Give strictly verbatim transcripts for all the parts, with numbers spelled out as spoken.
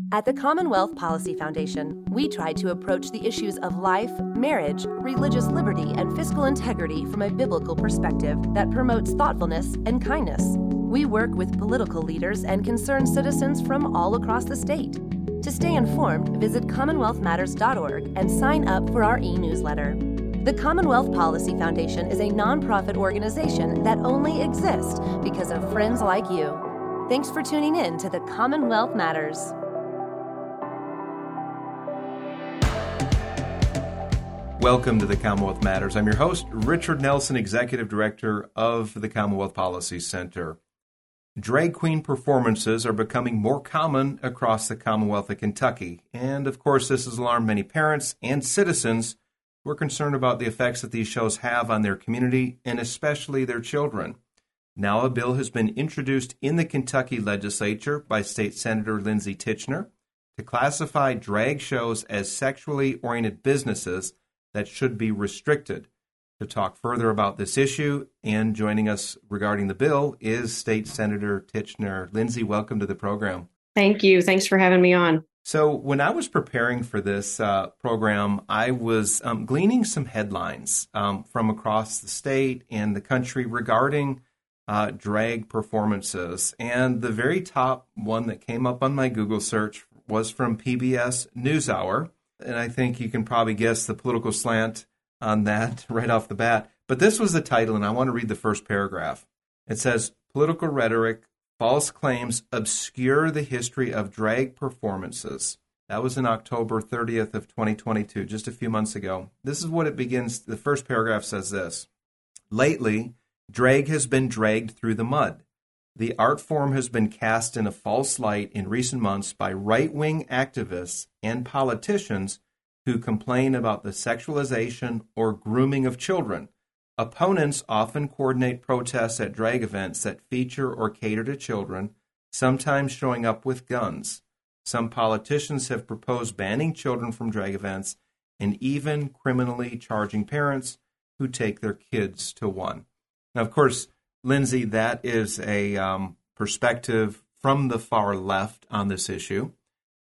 At the Commonwealth Policy Foundation, we try to approach the issues of life, marriage, religious liberty, and fiscal integrity from a biblical perspective that promotes thoughtfulness and kindness. We work with political leaders and concerned citizens from all across the state. To stay informed, visit commonwealth matters dot org and sign up for our e-newsletter. The Commonwealth Policy Foundation is a nonprofit organization that only exists because of friends like you. Thanks for tuning in to the Commonwealth Matters. Welcome to the Commonwealth Matters. I'm your host, Richard Nelson, Executive Director of the Commonwealth Policy Center. Drag queen performances are becoming more common across the Commonwealth of Kentucky. And, of course, this has alarmed many parents and citizens who are concerned about the effects that these shows have on their community and especially their children. Now a bill has been introduced in the Kentucky legislature by State Senator Lindsey Tichenor to classify drag shows as sexually oriented businesses that should be restricted. To talk further about this issue and joining us regarding the bill is State Senator Tichenor. Lindsey, welcome to the program. Thank you. Thanks for having me on. So when I was preparing for this uh, program, I was um, gleaning some headlines um, from across the state and the country regarding uh, drag performances. And the very top one that came up on my Google search was from P B S NewsHour. And I think you can probably guess the political slant on that right off the bat. But this was the title, and I want to read the first paragraph. It says, "Political rhetoric, false claims obscure the history of drag performances." That was in October thirtieth of twenty twenty-two, just a few months ago. This is what it begins. The first paragraph says this: "Lately, drag has been dragged through the mud. The art form has been cast in a false light in recent months by right-wing activists and politicians who complain about the sexualization or grooming of children. Opponents often coordinate protests at drag events that feature or cater to children, sometimes showing up with guns. Some politicians have proposed banning children from drag events and even criminally charging parents who take their kids to one." Now, of course, Lindsey, that is a um, perspective from the far left on this issue.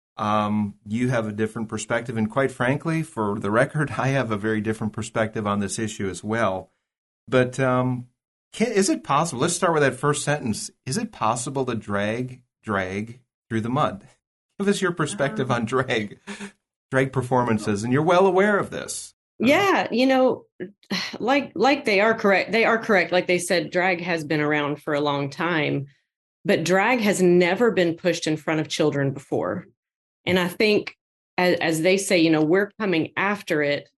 Um, you have a different perspective, and quite frankly, for the record, I have a very different perspective on this issue as well. But um, can, is it possible, let's start with that first sentence, is it possible to drag, drag through the mud? Give us your perspective on drag, drag performances, and you're well aware of this. Yeah, you know, like like they are correct. They are correct. Like they said, drag has been around for a long time, but drag has never been pushed in front of children before. And I think, as, as they say, you know, we're coming after it.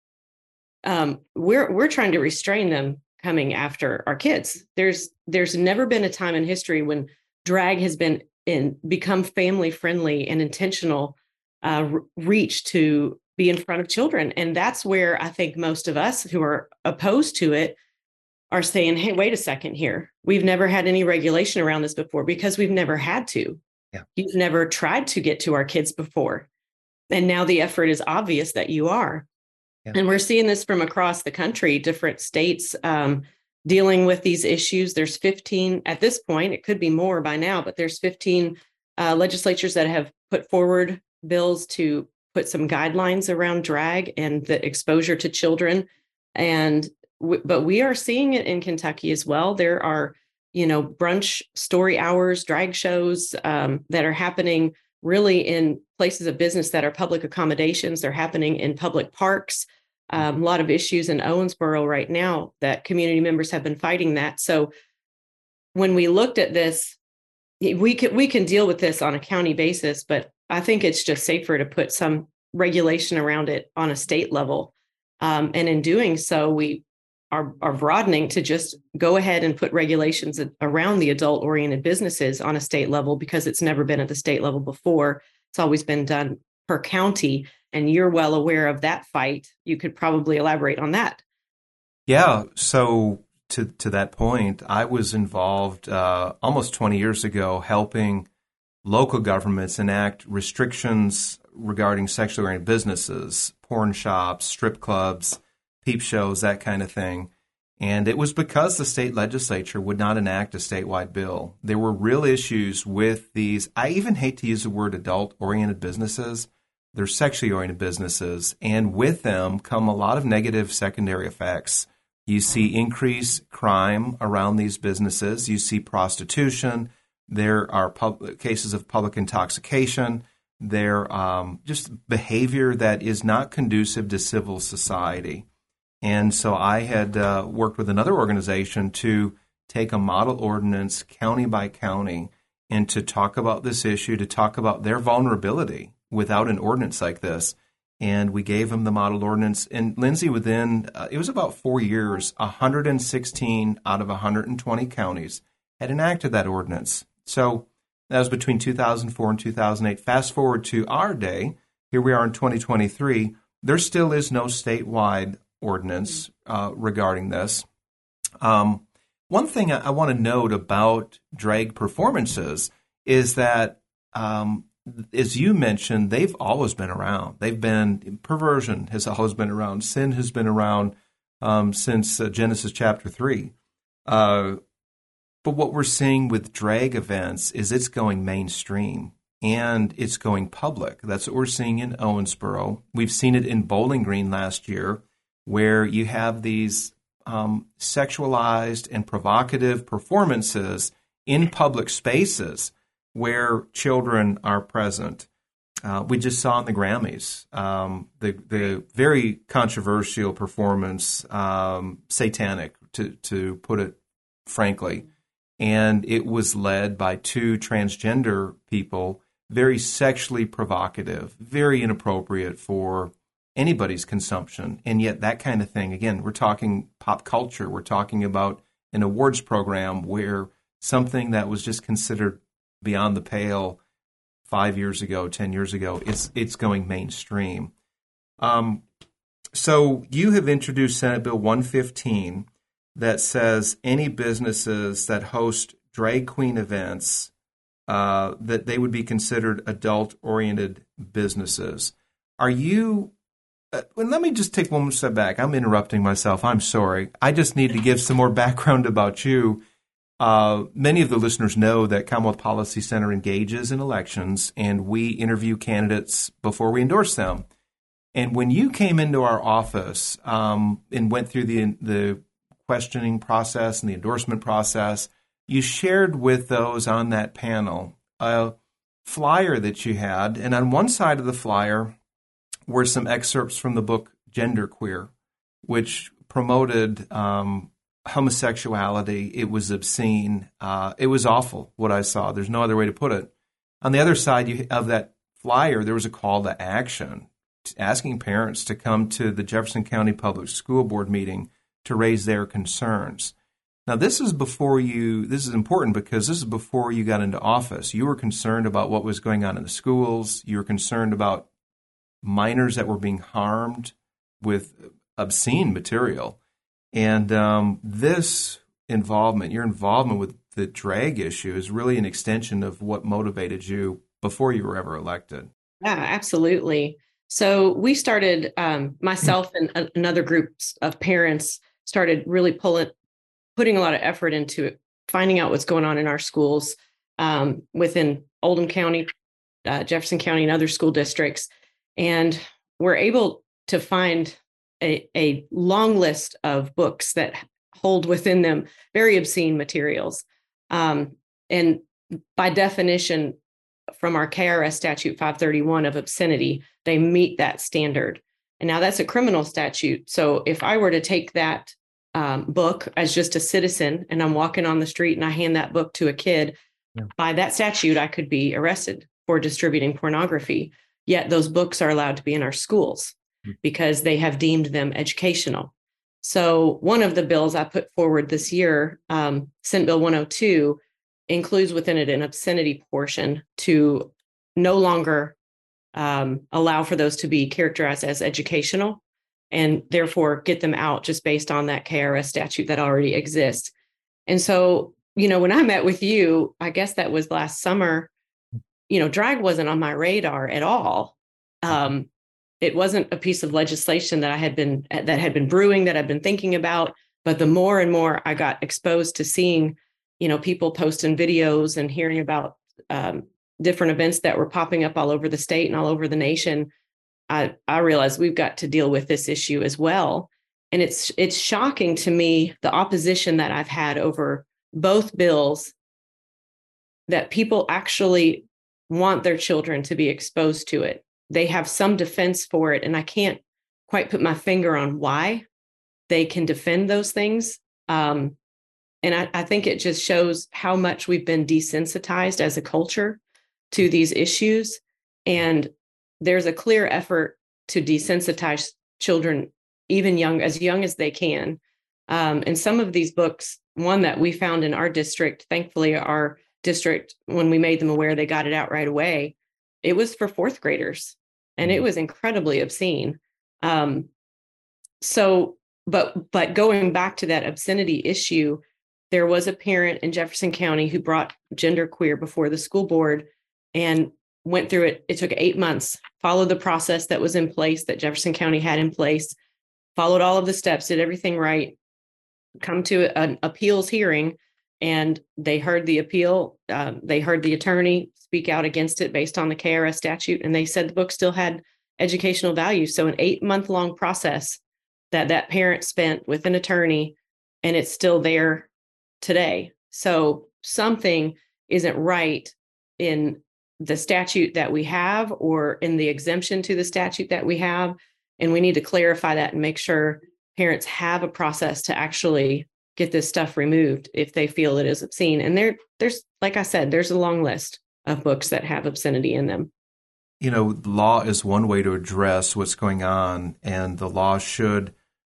Um, we're we're trying to restrain them coming after our kids. There's there's never been a time in history when drag has been in become family friendly and intentional uh, reach to be in front of children. And that's where I think most of us who are opposed to it are saying, hey, wait a second here. We've never had any regulation around this before because we've never had to. Yeah. You've never tried to get to our kids before. And now the effort is obvious that you are. Yeah. And we're seeing this from across the country, different states um, dealing with these issues. There's fifteen at this point, it could be more by now, but there's fifteen uh, legislatures that have put forward bills to put some guidelines around drag and the exposure to children. And, w- but we are seeing it in Kentucky as well. There are, you know, brunch story hours, drag shows um, that are happening really in places of business that are public accommodations. They're happening in public parks. Um, a lot of issues in Owensboro right now that community members have been fighting that. So when we looked at this, we can, we can deal with this on a county basis, but I think it's just safer to put some regulation around it on a state level. Um, and in doing so, we are, are broadening to just go ahead and put regulations around the adult-oriented businesses on a state level because it's never been at the state level before. It's always been done per county, and you're well aware of that fight. You could probably elaborate on that. Yeah, so to, to that point, I was involved uh, almost twenty years ago helping local governments enact restrictions regarding sexually oriented businesses, porn shops, strip clubs, peep shows, that kind of thing. And it was because the state legislature would not enact a statewide bill. There were real issues with these. I even hate to use the word adult-oriented businesses. They're sexually oriented businesses. And with them come a lot of negative secondary effects. You see increased crime around these businesses. You see prostitution. There are pub- cases of public intoxication. There um, just behavior that is not conducive to civil society. And so I had uh, worked with another organization to take a model ordinance county by county and to talk about this issue, to talk about their vulnerability without an ordinance like this. And we gave them the model ordinance. And Lindsay, within, uh, it was about four years, one hundred sixteen out of one hundred twenty counties had enacted that ordinance. So that was between two thousand four and two thousand eight. Fast forward to our day, here we are in twenty twenty-three, there still is no statewide ordinance uh, regarding this. Um, one thing I, I want to note about drag performances is that, um, as you mentioned, they've always been around. They've been, perversion has always been around. Sin has been around um, since uh, Genesis chapter three. Uh, but what we're seeing with drag events is it's going mainstream and it's going public. That's what we're seeing in Owensboro. We've seen it in Bowling Green last year, where you have these um, sexualized and provocative performances in public spaces where children are present. Uh, we just saw in the Grammys um, the the very controversial performance, um, satanic, to to put it frankly, and it was led by two transgender people, very sexually provocative, very inappropriate for anybody's consumption. And yet that kind of thing, again, we're talking pop culture. We're talking about an awards program where something that was just considered beyond the pale five years ago, ten years ago, it's it's going mainstream. Um, so you have introduced Senate Bill one fifteen that says any businesses that host drag queen events, uh, that they would be considered adult-oriented businesses. Are you Uh, well, let me just take one step back. I'm interrupting myself. I'm sorry. I just need to give some more background about you. Uh, many of the listeners know that Commonwealth Policy Center engages in elections, and we interview candidates before we endorse them. And when you came into our office um, and went through the the questioning process and the endorsement process, you shared with those on that panel a flyer that you had. And on one side of the flyer were some excerpts from the book Genderqueer, which promoted um, homosexuality. It was obscene. Uh, it was awful, what I saw. There's no other way to put it. On the other side you, of that flyer, there was a call to action, asking parents to come to the Jefferson County Public School Board meeting to raise their concerns. Now, this is before you, this is important because this is before you got into office. You were concerned about what was going on in the schools. You were concerned about minors that were being harmed with obscene material. And um, this involvement, your involvement with the drag issue is really an extension of what motivated you before you were ever elected. Yeah, absolutely. So we started, um, myself and a- another groups of parents started really pulling, putting a lot of effort into finding out what's going on in our schools um, within Oldham County, uh, Jefferson County, and other school districts. And we're able to find a, a long list of books that hold within them very obscene materials. Um, and by definition, from our K R S statute five thirty-one of obscenity, they meet that standard. And now that's a criminal statute. So if I were to take that um, book as just a citizen and I'm walking on the street and I hand that book to a kid, yeah. by that statute, I could be arrested for distributing pornography. Yet those books are allowed to be in our schools mm-hmm. because they have deemed them educational. So one of the bills I put forward this year, um, Senate Bill one oh two, includes within it an obscenity portion to no longer um, allow for those to be characterized as educational and therefore get them out just based on that K R S statute that already exists. And so, you know, when I met with you, I guess that was last summer, you know, drag wasn't on my radar at all. Um, it wasn't a piece of legislation that I had been, that had been brewing, that I've been thinking about. But the more and more I got exposed to seeing, you know, people posting videos and hearing about um, different events that were popping up all over the state and all over the nation, I, I realized we've got to deal with this issue as well. And it's it's shocking to me, the opposition that I've had over both bills, that people actually want their children to be exposed to it. They have some defense for it, and I can't quite put my finger on why they can defend those things. Um, and I, I think it just shows how much we've been desensitized as a culture to these issues. And there's a clear effort to desensitize children, even young, as young as they can. Um, and some of these books, one that we found in our district, thankfully our district, when we made them aware, they got it out right away. It was for fourth graders, and it was incredibly obscene. Um, so, but but going back to that obscenity issue, there was a parent in Jefferson County who brought genderqueer before the school board and went through it. It took eight months, followed the process that was in place, that Jefferson County had in place, followed all of the steps, did everything right, come to an appeals hearing, and they heard the appeal. Um, they heard the attorney speak out against it based on the K R S statute, and they said the book still had educational value. So an eight month long process that that parent spent with an attorney, and it's still there today. So something isn't right in the statute that we have, or in the exemption to the statute that we have. And we need to clarify that and make sure parents have a process to actually get this stuff removed if they feel it is obscene. And there, there's, like I said, there's a long list of books that have obscenity in them. You know, law is one way to address what's going on, and the law should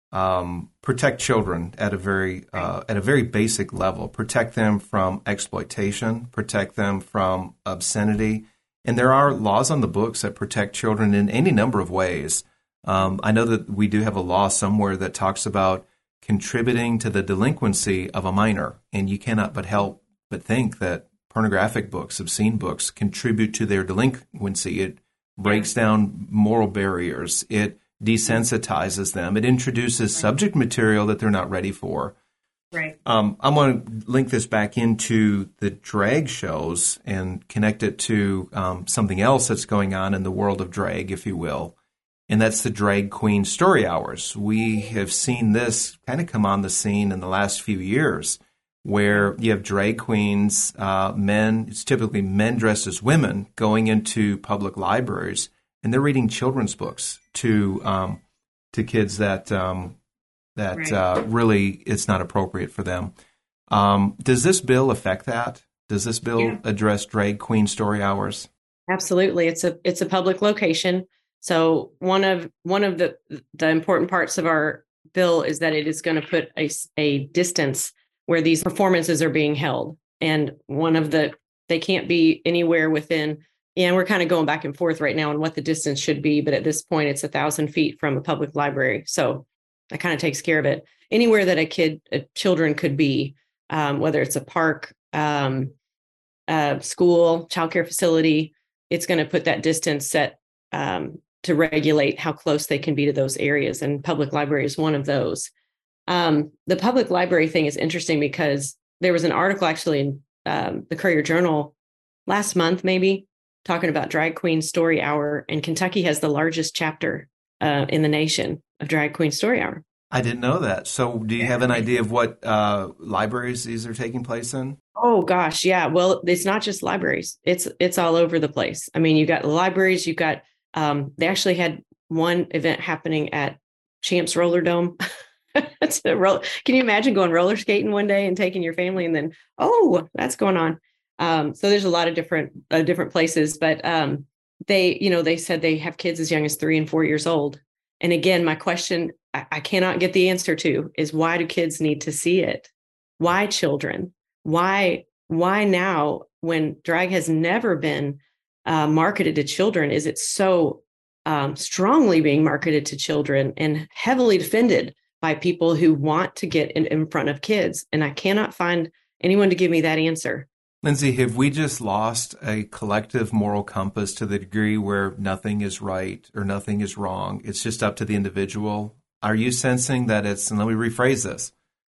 um, protect children at a very uh, at a very basic level, protect them from exploitation, protect them from obscenity. And there are laws on the books that protect children in any number of ways. Um, I know that we do have a law somewhere that talks about contributing to the delinquency of a minor, and you cannot but help but think that pornographic books, obscene books, contribute to their delinquency. It breaks down moral barriers. It desensitizes them. It introduces right. subject material that they're not ready for. Right. Um, I'm going to link this back into the drag shows and connect it to um, something else that's going on in the world of drag, if you will, and that's the Drag Queen Story Hours. We have seen this kind of come on the scene in the last few years, where you have drag queens, uh, men, it's typically men dressed as women, going into public libraries, and they're reading children's books to um, to kids that um, that right. uh, really it's not appropriate for them. Um, does this bill affect that? Does this bill yeah. address Drag Queen Story Hours? Absolutely. It's a it's a public location. So one of one of the the important parts of our bill is that it is going to put a, a distance where these performances are being held. And one of the, they can't be anywhere within, and we're kind of going back and forth right now on what the distance should be, but at this point it's a thousand feet from a public library. So that kind of takes care of it. Anywhere that a kid, a children could be, um, whether it's a park, um, a school, childcare facility, it's going to put that distance set um, to regulate how close they can be to those areas. And public library is one of those. Um, the public library thing is interesting because there was an article actually in um, the Courier Journal last month, maybe, talking about Drag Queen Story Hour, and Kentucky has the largest chapter uh, in the nation of Drag Queen Story Hour. I didn't know that. So do you have an idea of what uh, libraries these are taking place in? Oh, gosh. Yeah. Well, it's not just libraries. It's it's all over the place. I mean, you got libraries, you got, um, they actually had one event happening at Champs Roller Dome. Roll, can you imagine going roller skating one day and taking your family and then, oh, that's going on. Um, so there's a lot of different uh, different places, but um, they, you know, they said they have kids as young as three and four years old. And again, my question I, I cannot get the answer to is, why do kids need to see it? Why children? Why, why now, when drag has never been uh, marketed to children, is it so um, strongly being marketed to children and heavily defended by people who want to get in, in front of kids? And I cannot find anyone to give me that answer. Lindsay, have we just lost a collective moral compass to the degree where nothing is right or nothing is wrong? It's just up to the individual. Are you sensing that it's, and let me rephrase this,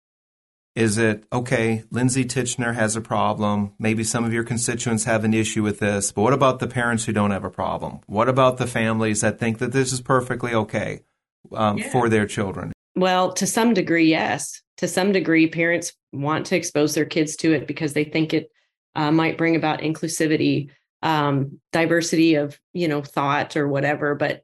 Is it, okay, Lindsay Titchener has a problem. Maybe some of your constituents have an issue with this, but what about the parents who don't have a problem? What about the families that think that this is perfectly okay um, yeah. for their children? Well, to some degree, yes. To some degree, parents want to expose their kids to it because they think it uh, might bring about inclusivity, um, diversity of, you know, thought or whatever. But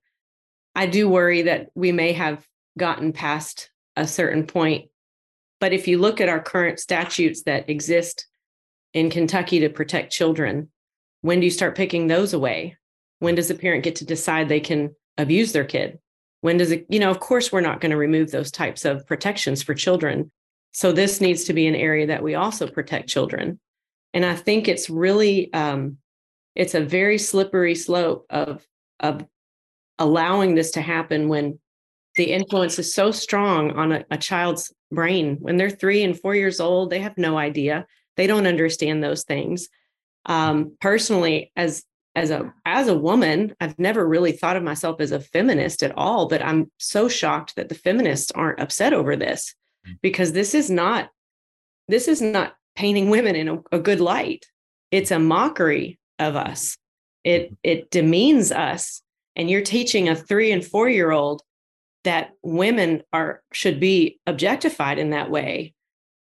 I do worry that we may have gotten past a certain point. But if you look at our current statutes that exist in Kentucky to protect children, when do you start picking those away? When does a parent get to decide they can abuse their kid? When does it, you know, of course, we're not going to remove those types of protections for children. So this needs to be an area that we also protect children. And I think it's really, um, it's a very slippery slope of, of allowing this to happen when the influence is so strong on a, a child's brain. When they're three and four years old, they have no idea. They don't understand those things. Um, personally, as as a as a woman, I've never really thought of myself as a feminist at all, but I'm so shocked that the feminists aren't upset over this, because this is not this is not painting women in a, a good light. It's a mockery of us. It it demeans us. And you're teaching a three and four year old that women are should be objectified in that way.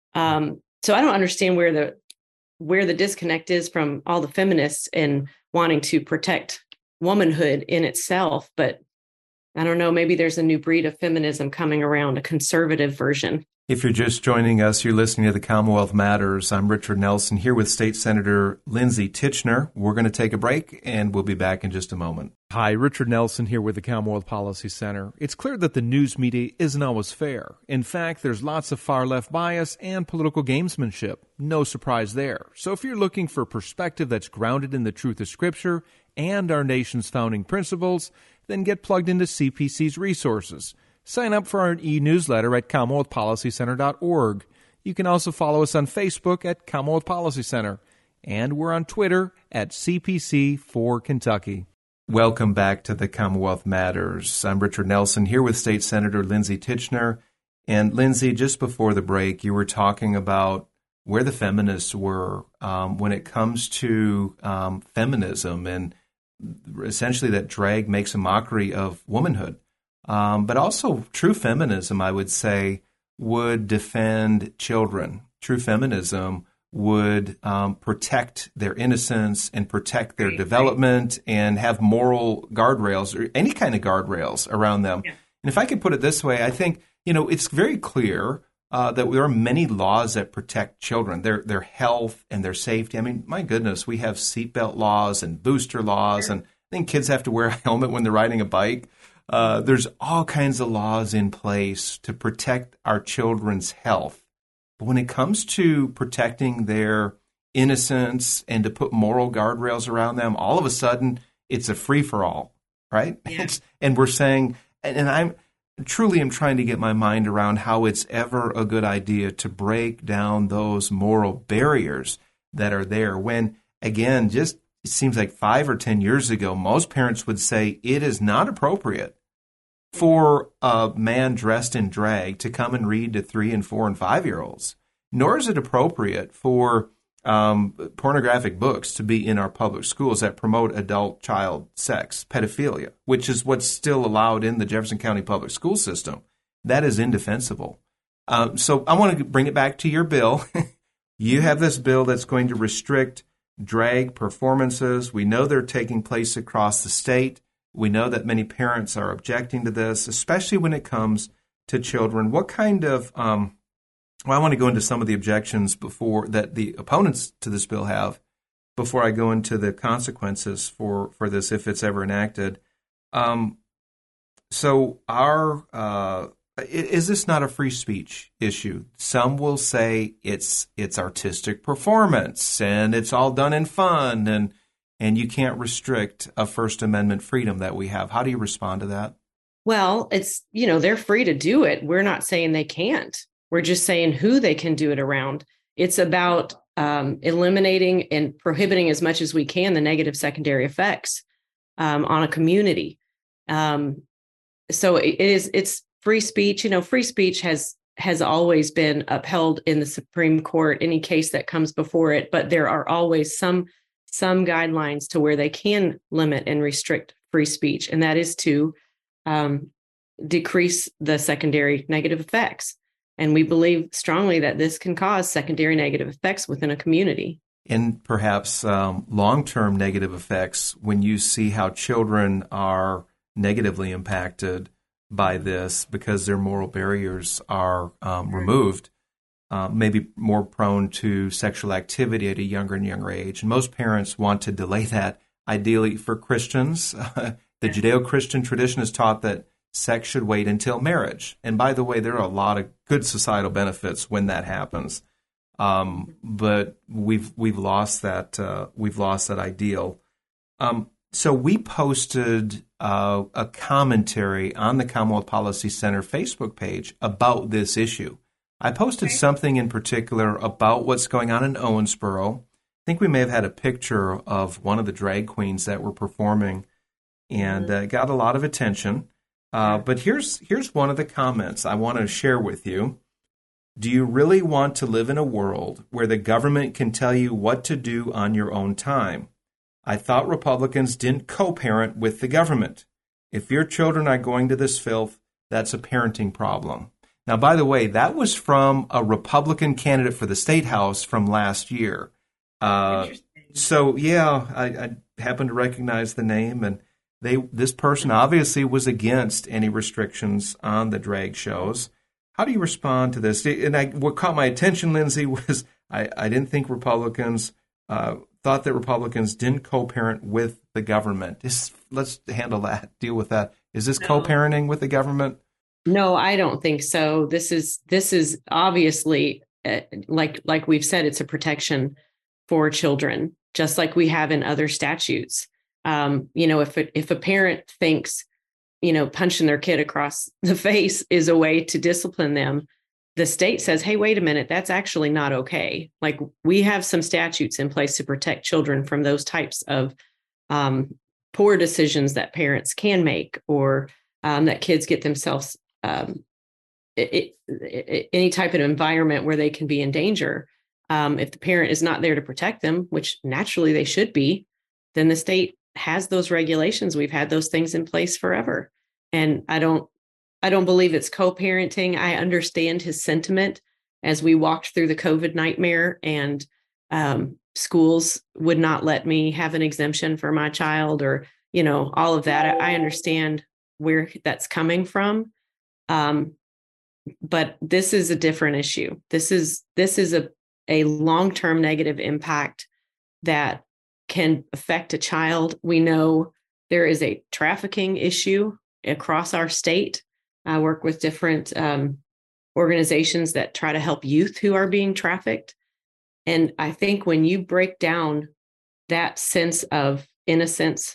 Um, so I don't understand where the where the disconnect is from all the feminists and wanting to protect womanhood in itself. But I don't know, maybe there's a new breed of feminism coming around, a conservative version. If you're just joining us, you're listening to The Commonwealth Matters. I'm Richard Nelson here with State Senator Lindsay Titchener. We're going to take a break, and we'll be back in just a moment. Hi, Richard Nelson here with the Commonwealth Policy Center. It's clear that the news media isn't always fair. In fact, there's lots of far-left bias and political gamesmanship. No surprise there. So if you're looking for a perspective that's grounded in the truth of Scripture and our nation's founding principles, then get plugged into C P C's resources. Sign up for our e-newsletter at commonwealth policy center dot org. You can also follow us on Facebook at Commonwealth Policy Center, and we're on Twitter at C P C for Kentucky. Welcome back to the Commonwealth Matters. I'm Richard Nelson here with State Senator Lindsay Titchener. And Lindsay, just before the break, you were talking about where the feminists were um, when it comes to um, feminism, and essentially that drag makes a mockery of womanhood. Um, but also true feminism, I would say, would defend children. True feminism would um, protect their innocence and protect their development and have moral guardrails or any kind of guardrails around them. Yeah. And if I could put it this way, I think, you know, it's very clear uh, that there are many laws that protect children, their their health and their safety. I mean, my goodness, we have seatbelt laws and booster laws, sure. and I think kids have to wear a helmet when they're riding a bike. Uh, there's all kinds of laws in place to protect our children's health. But when it comes to protecting their innocence and to put moral guardrails around them, all of a sudden it's a free-for-all, right? Yeah. It's, and we're saying, and I'm truly am trying to get my mind around how it's ever a good idea to break down those moral barriers that are there when, again, just it seems like five or ten years ago, most parents would say it is not appropriate for a man dressed in drag to come and read to three and four and five-year-olds, nor is it appropriate for um, pornographic books to be in our public schools that promote adult-child sex, pedophilia, which is what's still allowed in the Jefferson County public school system. That is indefensible. Um, so I want to bring it back to your bill. You have this bill that's going to restrict drag performances. We know they're taking place across the state. We know that many parents are objecting to this, especially when it comes to children. What kind of, um, well, I want to go into some of the objections before that the opponents to this bill have before I go into the consequences for, for this if it's ever enacted. Um, so our, uh, is this not a free speech issue? Some will say it's it's artistic performance and it's all done in fun and and you can't restrict a First Amendment freedom that we have. How do you respond to that? Well, it's, you know, they're free to do it. We're not saying they can't. We're just saying who they can do it around. It's about um, eliminating and prohibiting as much as we can the negative secondary effects um, on a community. Um, so it is, it's free speech. You know, free speech has has always been upheld in the Supreme Court, any case that comes before it, but there are always some some guidelines to where they can limit and restrict free speech, and that is to um, decrease the secondary negative effects. And we believe strongly that this can cause secondary negative effects within a community. And perhaps um, long-term negative effects when you see how children are negatively impacted by this because their moral barriers are um, removed, uh, maybe more prone to sexual activity at a younger and younger age. And most parents want to delay that, ideally for Christians. the Judeo-Christian tradition has taught that sex should wait until marriage. And by the way, there are a lot of good societal benefits when that happens. Um, but we've we've lost that uh, we've lost that ideal. Um, so we posted uh, a commentary on the Commonwealth Policy Center Facebook page about this issue. I posted okay. something in particular about what's going on in Owensboro. I think we may have had a picture of one of the drag queens that were performing, and uh, got a lot of attention. Uh, but here's here's one of the comments I want to share with you. Do you really want to live in a world where the government can tell you what to do on your own time? I thought Republicans didn't co-parent with the government. If your children are going to this filth, that's a parenting problem. Now, by the way, that was from a Republican candidate for the State House from last year. Uh, so, yeah, I, I happen to recognize the name, and they this person obviously was against any restrictions on the drag shows. How do you respond to this? And I, what caught my attention, Lindsay, was I, I didn't think Republicans uh, thought that Republicans didn't co-parent with the government. This, let's handle that, deal with that. Is this no. co-parenting with the government? No, I don't think so. This is this is obviously, uh, like like we've said, it's a protection for children, just like we have in other statutes. Um, you know, if it, if a parent thinks, you know, punching their kid across the face is a way to discipline them, the state says, hey, wait a minute, that's actually not okay. Like, we have some statutes in place to protect children from those types of um, poor decisions that parents can make, or um, that kids get themselves um, it, it, any type of environment where they can be in danger. Um, if the parent is not there to protect them, which naturally they should be, then the state has those regulations. We've had those things in place forever. And I don't, I don't believe it's co-parenting. I understand his sentiment as we walked through the COVID nightmare, and um, schools would not let me have an exemption for my child, or, you know, all of that. I, I understand where that's coming from. Um, but this is a different issue. This is, this is a, a long-term negative impact that can affect a child. We know there is a trafficking issue across our state. I work with different um, organizations that try to help youth who are being trafficked. And I think when you break down that sense of innocence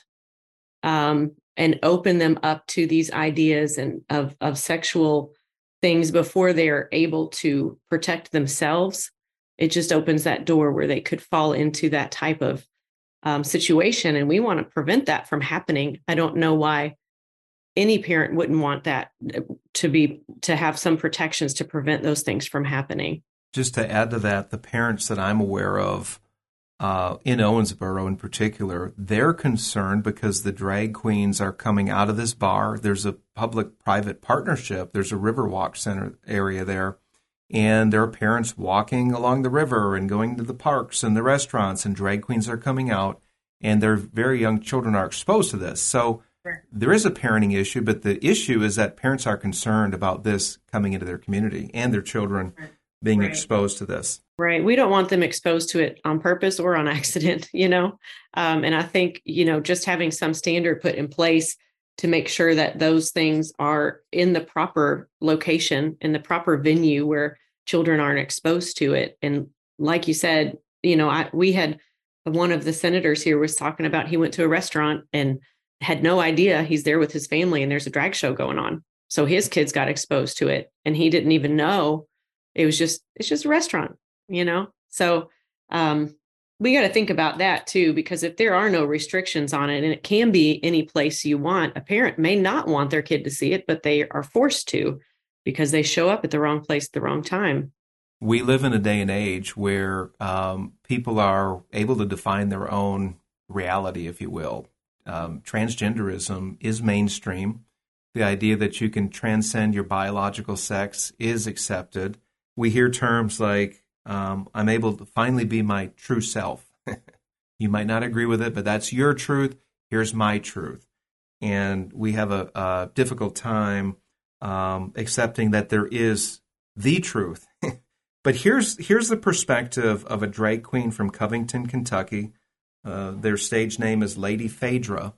um, and open them up to these ideas and of, of sexual things before they're able to protect themselves, it just opens that door where they could fall into that type of Um, situation. And we want to prevent that from happening. I don't know why any parent wouldn't want that to be, to have some protections to prevent those things from happening. Just to add to that, the parents that I'm aware of uh, in Owensboro in particular, they're concerned because the drag queens are coming out of this bar. There's a public-private partnership. There's a Riverwalk Center area there. And there are parents walking along the river and going to the parks and the restaurants, and drag queens are coming out, and their very young children are exposed to this. So right. There is a parenting issue, but the issue is that parents are concerned about this coming into their community and their children right. being right. exposed to this. Right. We don't want them exposed to it on purpose or on accident, you know. Um, and I think, you know, just having some standard put in place to make sure that those things are in the proper location, in the proper venue where children aren't exposed to it. And like you said, you know, I, we had one of the senators here was talking about, he went to a restaurant and had no idea he's there with his family and there's a drag show going on. So his kids got exposed to it and he didn't even know. It was just, it's just a restaurant, you know? So um, we got to think about that too, because if there are no restrictions on it, and it can be any place you want, a parent may not want their kid to see it, but they are forced to. because they show up at the wrong place at the wrong time. We live in a day and age where um, people are able to define their own reality, if you will. Um, transgenderism is mainstream. The idea that you can transcend your biological sex is accepted. We hear terms like, um, I'm able to finally be my true self. You might not agree with it, but that's your truth. Here's my truth. And we have a, a difficult time um, accepting that there is the truth. But here's here's the perspective of a drag queen from Covington, Kentucky. Uh, their stage name is Lady Phaedra.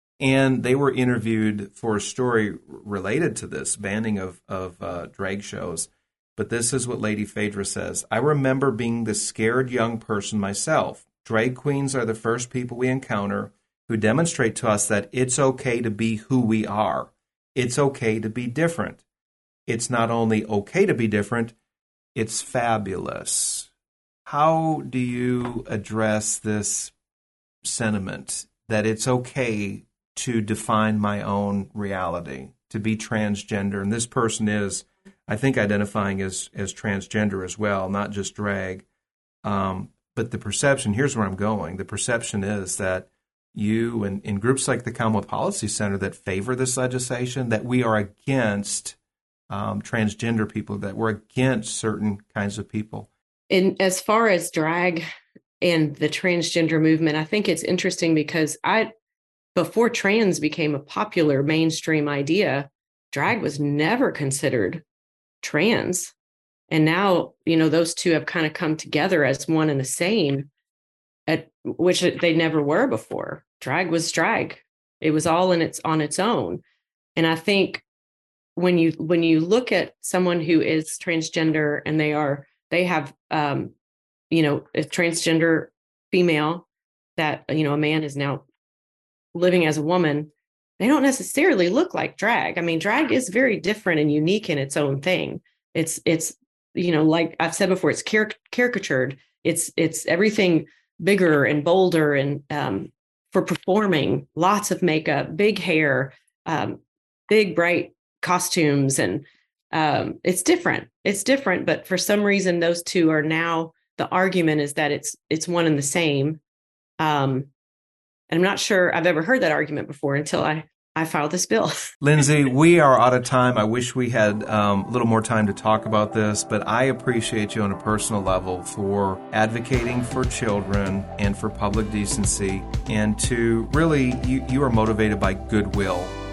And they were interviewed for a story related to this banning of, of uh, drag shows. But this is what Lady Phaedra says. I remember being the scared young person myself. Drag queens are the first people we encounter who demonstrate to us that it's okay to be who we are. It's okay to be different. It's not only okay to be different, it's fabulous. How do you address this sentiment that it's okay to define my own reality, to be transgender? And this person is, I think, identifying as, as transgender as well, not just drag. Um, but the perception, here's where I'm going. The perception is that you and in groups like the Commonwealth Policy Center that favor this legislation, that we are against um, transgender people, that we're against certain kinds of people. And as far as drag and the transgender movement, I think it's interesting because I, before trans became a popular mainstream idea, drag was never considered trans. And now, you know, those two have kind of come together as one and the same, at which they never were before. Drag was drag. It was all in its on its own. And I think when you when you look at someone who is transgender and they are they have um, you know, a transgender female that, you know, a man is now living as a woman, they don't necessarily look like drag. I mean, drag is very different and unique in its own thing. It's, it's, you know, like I've said before, it's car- caricatured. It's, it's everything bigger and bolder and um, for performing, lots of makeup, big hair, um, big, bright costumes. And um, it's different. It's different. But for some reason, those two are now, the argument is that it's, it's one and the same. Um, and I'm not sure I've ever heard that argument before until I, I filed this bill. Lindsay, we are out of time. I wish we had um, a little more time to talk about this, but I appreciate you on a personal level for advocating for children and for public decency, and to really, you, you are motivated by goodwill.